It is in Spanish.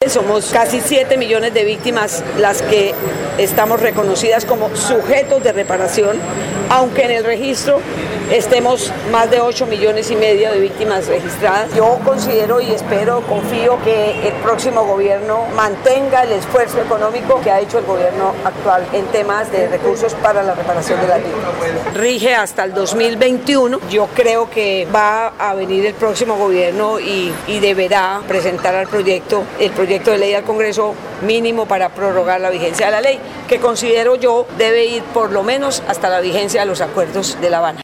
somos casi 7 millones de víctimas las que estamos reconocidas como sujetos de reparación, aunque en el registro estemos más de 8,5 millones de víctimas registradas. Yo considero y espero, confío que el próximo gobierno mantenga el esfuerzo económico que ha hecho el gobierno actual en temas de recursos para la reparación de las víctimas. Rige hasta el 2021. Yo creo que va a venir el próximo gobierno y deberá presentar el proyecto de ley al Congreso mínimo para prorrogar la vigencia de la ley, que considero yo debe ir por lo menos hasta la vigencia de los acuerdos de La Habana.